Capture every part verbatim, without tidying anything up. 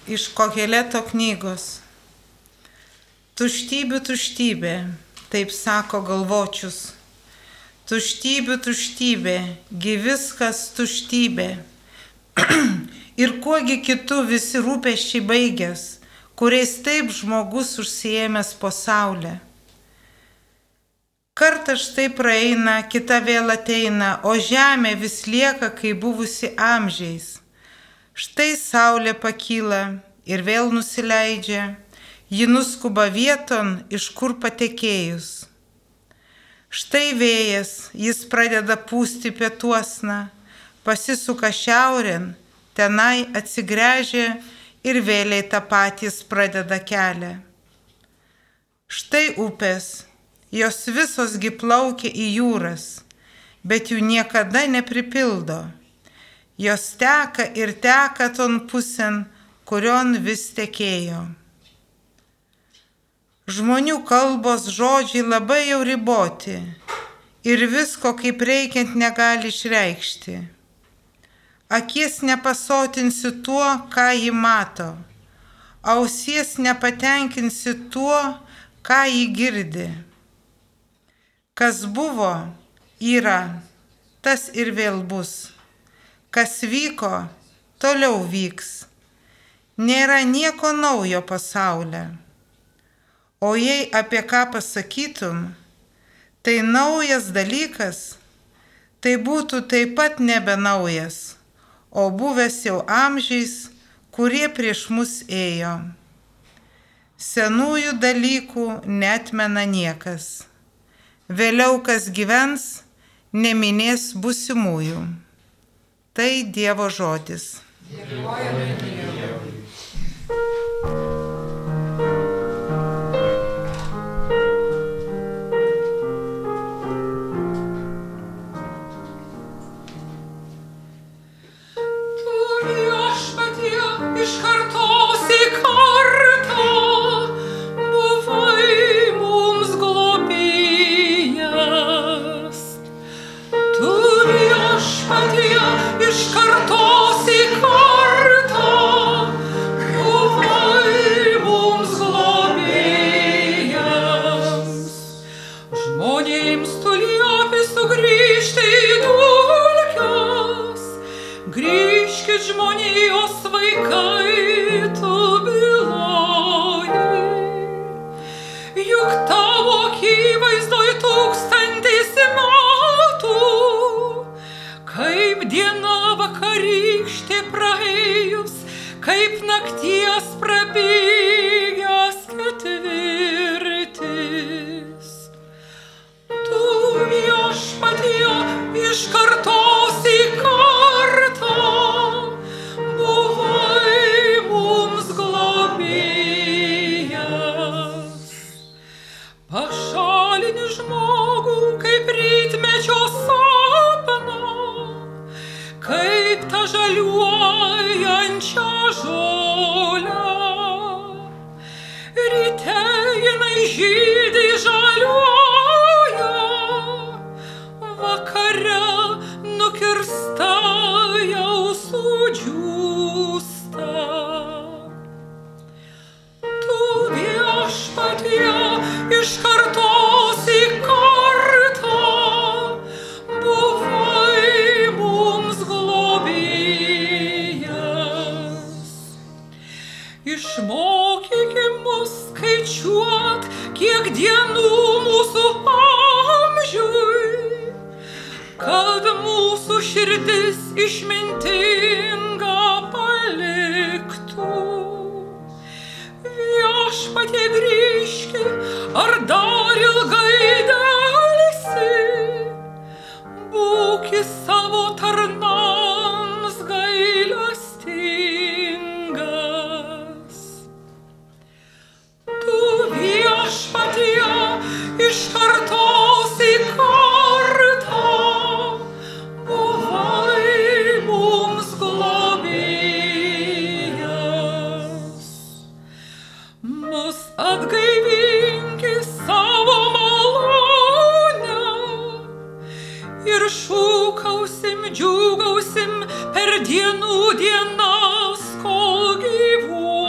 Iš Koheleto knygos. Tuštybių tuštybė, taip sako galvočius. Tuštybių tuštybė, gi viskas tuštybė. Ir kuogi kitų visi rūpesčiai baigęs, kuriais taip žmogus užsiėmęs po saulę. Kartą štai praeina, kita vėl ateina, o žemė vis lieka, kaip buvusi amžiais. Štai saulė pakyla ir vėl nusileidžia, ji nuskuba vieton, iš kur patekėjus. Štai vėjas, jis pradeda pūsti pietuosna, pasisuka šiaurėn, tenai atsigręžia ir vėliai tą patys pradeda kelią. Štai upės, jos visos gi plaukia į jūras, bet jų niekada nepripildo. Jos teka ir teka ton pusėn, kurion vis tekėjo. Žmonių kalbos žodžiai labai jau riboti ir visko kaip reikiant negali išreikšti. Akies nepasotinsi tuo, ką ji mato, ausies nepatenkinsi tuo, ką ji girdi. Kas buvo, yra, tas ir vėl bus. Kas vyko, toliau vyks. Nėra nieko naujo pasaulyje. O jei apie ką pasakytum, tai naujas dalykas, tai būtų taip pat nebe naujas, o buvęs jau amžiais, kurie prieš mus ėjo. Senųjų dalykų neatmena niekas. Vėliau kas gyvens, neminės būsimųjų. Tai Dievo žodis. Dėkojame Dievui. Žmonijos vaikai, tu byloji, juk tavo akivaizdoj tūkstantis metų, kaip diena vakarykštė praėjus, kaip nakties prabėgęs ketvirtis. Tu viešpatie iš kartos į kartą pašalini žmogų kaip rytmečio sapną, kaip tą žaliuojančią žolę. Ryte jinai žydai žaliuoja, vakare nukirsta jau sudžiūsta. Tu viešpatie iš kartos į kartą buvai mums globėjas. Išmokykim mus skaičiuot, kiek dienų mūsų amžiui, kad mūsų širdis išmintinga paliktų. Viešpatie grįžki, ar dar ilgai delsi, būki savo tarnams gailestingas. Tu viešpatie iš kartos į kartą buvai mums globėjas. Mus atgaivinki savo malonę ir šūkausim, džiūgausim per dienų dienas, kol gyvuosim.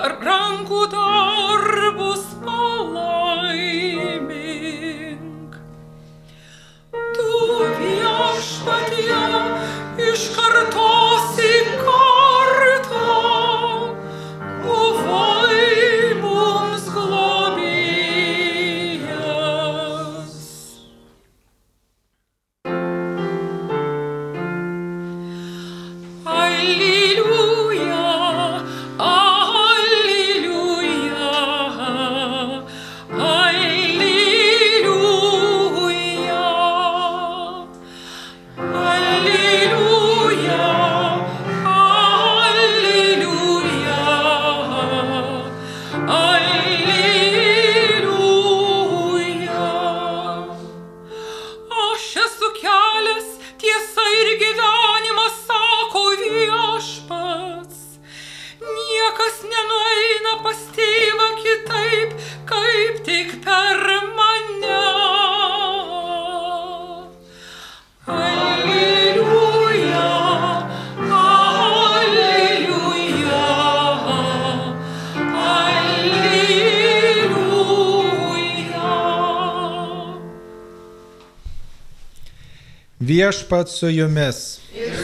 rankų darbus palaimink. Tu viešpatie iš kartos į kartą buvai mums globėjas. Alleluja, alleluja, alleluja, alleluja, alleluja. Aš esu kelias, tiesa ir gyvenimas, sako Viešpats. Niekas nenueina pas tėvą kitaip, kaip tik per mane. Alleluja, alleluja, alleluja. Viešpats su jumis.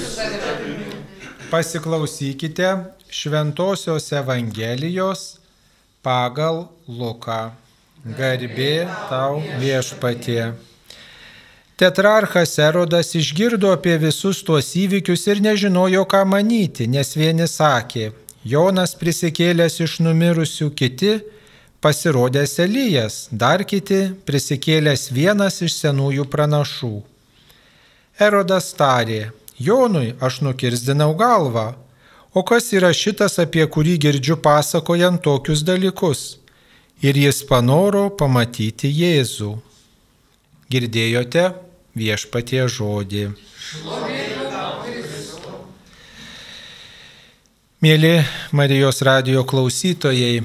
Pasiklausykite Šventosios Evangelijos pagal Luką. Garbė tau, Viešpatie. Tetrarchas Erodas išgirdo apie visus tuos įvykius ir nežinojo, ką manyti, nes vieni sakė, Jonas prisikėlęs iš numirusių, kiti pasirodęs Elijas, dar kiti prisikėlęs vienas iš senųjų pranašų. Erodas tarė, Jonui aš nukirzdinau galvą, o kas yra šitas, apie kurį girdžiu pasakojant tokius dalykus? Ir jis panoro pamatyti Jėzų. Girdėjote Viešpatie žodį. Mėly Marijos radijo klausytojai,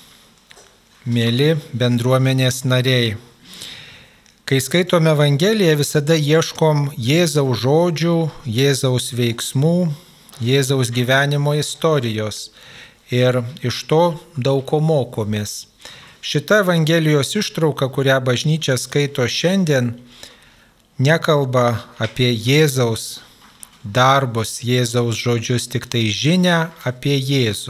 mėly bendruomenės nariai, kai skaitome Evangeliją, visada ieškom Jėzaus žodžių, Jėzaus veiksmų, Jėzaus gyvenimo istorijos ir iš to daug ko mokomės. Šita Evangelijos ištrauka, kurią bažnyčia skaito šiandien, nekalba apie Jėzaus darbus, Jėzaus žodžius, tik tai žinia apie Jėzų.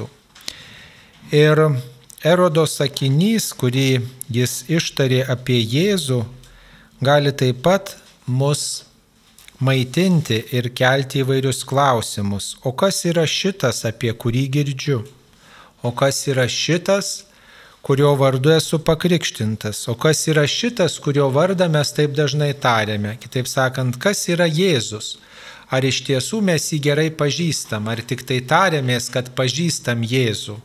Ir Erodo sakinys, kurį jis ištarė apie Jėzų, gali taip pat mus maitinti ir kelti įvairius klausimus. O kas yra šitas, apie kurį girdžiu? O kas yra šitas, kurio vardu esu pakrikštintas? O kas yra šitas, kurio vardą mes taip dažnai tariame? Kitaip sakant, kas yra Jėzus? Ar iš tiesų mes jį gerai pažįstam, ar tik tai tariamės, kad pažįstam Jėzų?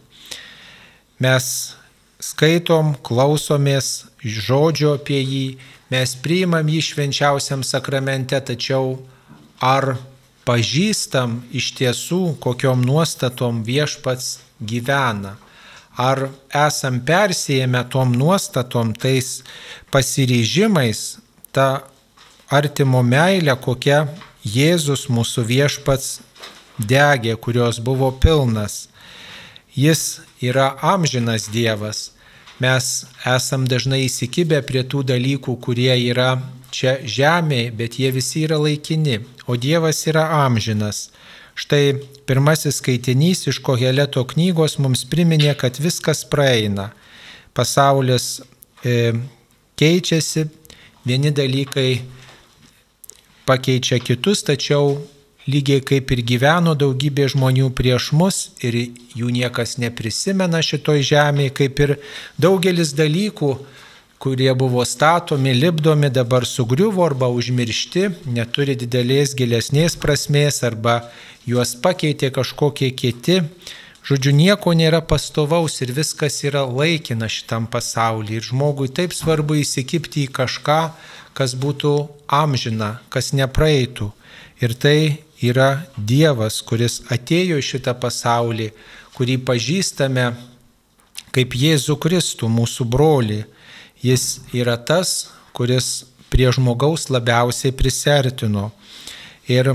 Mes skaitom, klausomės žodžio apie jį, mes priimam jį švenčiausiam sakramente, tačiau ar pažįstam iš tiesų, kokiom nuostatom Viešpats gyvena? Ar esam persėjame tom nuostatom, tais pasiryžimais, ta artimo meilė, kokia Jėzus mūsų Viešpats degė, kurios buvo pilnas. Jis yra amžinas Dievas. Mes esam dažnai įsikibę prie tų dalykų, kurie yra čia žemėje, bet jie visi yra laikini, o Dievas yra amžinas. Štai pirmasis skaitinys iš Koheleto knygos mums priminė, kad viskas praeina. Pasaulis e, keičiasi, vieni dalykai pakeičia kitus, tačiau lygiai kaip ir gyveno daugybė žmonių prieš mus ir jų niekas neprisimena šitoj žemėje, kaip ir daugelis dalykų, kurie buvo statomi, lipdomi, dabar sugriuvo arba užmiršti, neturi didelės gilesnės prasmės arba juos pakeitė kažkokie kiti. Žodžiu, nieko nėra pastovaus ir viskas yra laikina šitam pasaulyje. Ir žmogui taip svarbu įsikibti į kažką, kas būtų amžina, kas nepraeitų. Ir tai yra Dievas, kuris atėjo į šitą pasaulį, kurį pažįstame kaip Jėzų Kristų, mūsų brolį. Jis yra tas, kuris prie žmogaus labiausiai prisertino. Ir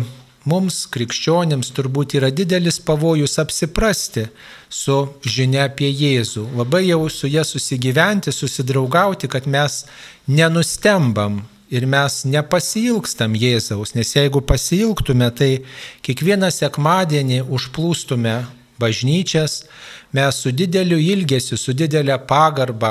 mums, krikščionims, turbūt yra didelis pavojus apsiprasti su žinia apie Jėzų. Labai jau su ja susigyventi, susidraugauti, kad mes nenustembam ir mes nepasiilgstam Jėzaus, nes jeigu pasiilgtume, tai kiekvieną sekmadienį užplūstume bažnyčias, mes su dideliu ilgesiu, su didelė pagarba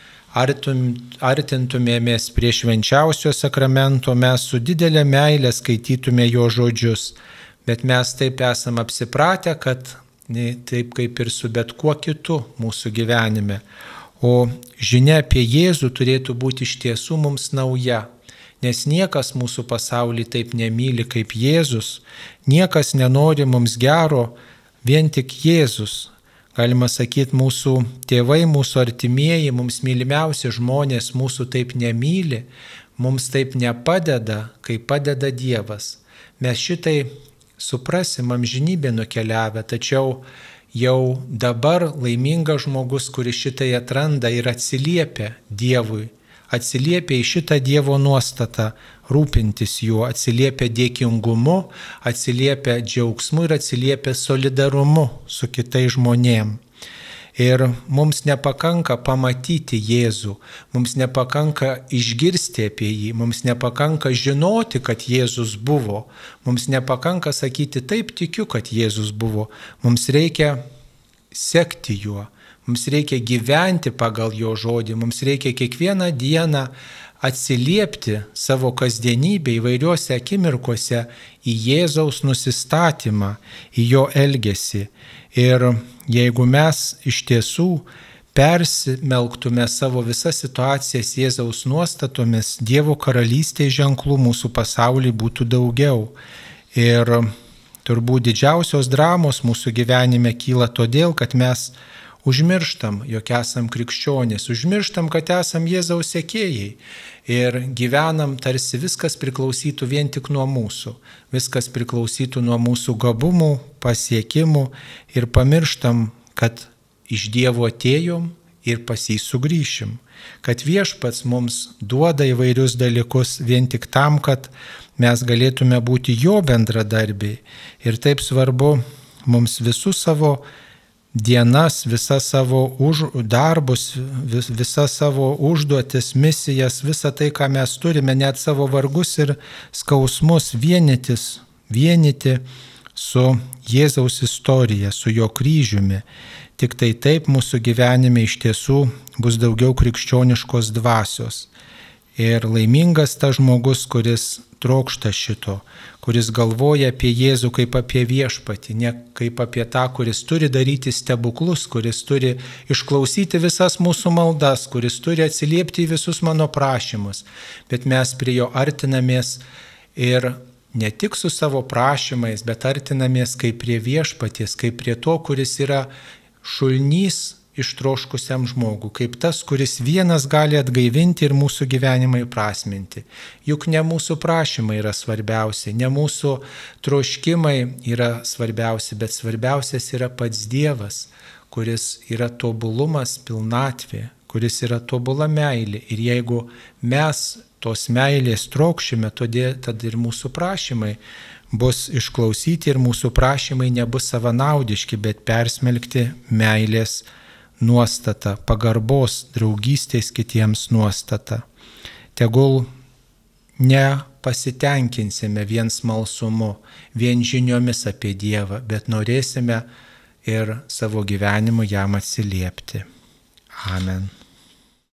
artintumėmės prie švenčiausio sakramento, mes su didelė meilė skaitytume jo žodžius, bet mes taip esam apsipratę, kad taip kaip ir su bet kuo kitu mūsų gyvenime. O žinia apie Jėzų turėtų būti iš tiesų mums nauja, nes niekas mūsų pasaulį taip nemyli kaip Jėzus, niekas nenori mums gero, vien tik Jėzus. Galima sakyti, mūsų tėvai, mūsų artimieji, mums mylimiausi žmonės mūsų taip nemyli, mums taip nepadeda, kaip padeda Dievas. Mes šitai suprasim amžinybę nukeliavę, tačiau jau dabar laimingas žmogus, kuris šitai atranda ir atsiliepia Dievui, atsiliepia į šitą Dievo nuostatą, rūpintis juo, atsiliepia dėkingumu, atsiliepia džiaugsmu ir atsiliepia solidarumu su kitais žmonėm. Ir mums nepakanka pamatyti Jėzų, mums nepakanka išgirsti apie jį, mums nepakanka žinoti, kad Jėzus buvo, mums nepakanka sakyti taip tikiu, kad Jėzus buvo, mums reikia sekti juo, mums reikia gyventi pagal jo žodį, mums reikia kiekvieną dieną atsiliepti savo kasdienybę įvairiuose akimirkose į Jėzaus nusistatymą, į jo elgesį. Ir jeigu mes iš tiesų persimelktume savo visas situacijas Jėzaus nuostatomis, Dievo karalystės ženklų mūsų pasaulyje būtų daugiau. Ir turbūt didžiausios dramos mūsų gyvenime kyla todėl, kad mes užmirštam, jog esam krikščionys, užmirštam, kad esam Jėzaus sekėjai ir gyvenam tarsi viskas priklausytų vien tik nuo mūsų, viskas priklausytų nuo mūsų gabumų, pasiekimų ir pamirštam, kad iš Dievo atėjom ir pas jį sugrįšim, kad Viešpats mums duoda įvairius dalykus vien tik tam, kad mes galėtume būti jo bendradarbiai ir taip svarbu mums visus savo dienas, visas savo už, darbus, vis, visas savo užduotis, misijas, visą tai, ką mes turime, net savo vargus ir skausmus vienytis, vienyti su Jėzaus istorija, su jo kryžiumi. Tik tai taip mūsų gyvenime iš tiesų bus daugiau krikščioniškos dvasios. Ir laimingas tas žmogus, kuris trokšta šito, kuris galvoja apie Jėzų kaip apie viešpatį, ne kaip apie tą, kuris turi daryti stebuklus, kuris turi išklausyti visas mūsų maldas, kuris turi atsiliepti į visus mano prašymus, bet mes prie jo artinamės ir ne tik su savo prašymais, bet artinamės kaip prie viešpaties, kaip prie to, kuris yra šulnys ištroškusiam žmogui, kaip tas, kuris vienas gali atgaivinti ir mūsų gyvenimą įprasminti. Juk ne mūsų prašymai yra svarbiausi, ne mūsų troškimai yra svarbiausi, bet svarbiausias yra pats Dievas, kuris yra tobulumas, pilnatvė, kuris yra tobula meilė. Ir jeigu mes tos meilės trokšime, todėl tada ir mūsų prašymai bus išklausyti ir mūsų prašymai nebus savanaudiški, bet persmelkti meilės nuostata, pagarbos, draugystės kitiems nuostata. Tegul nepasitenkinsime vien smalsumu, vien žiniomis apie Dievą, bet norėsime ir savo gyvenimu jam atsiliepti. Amen.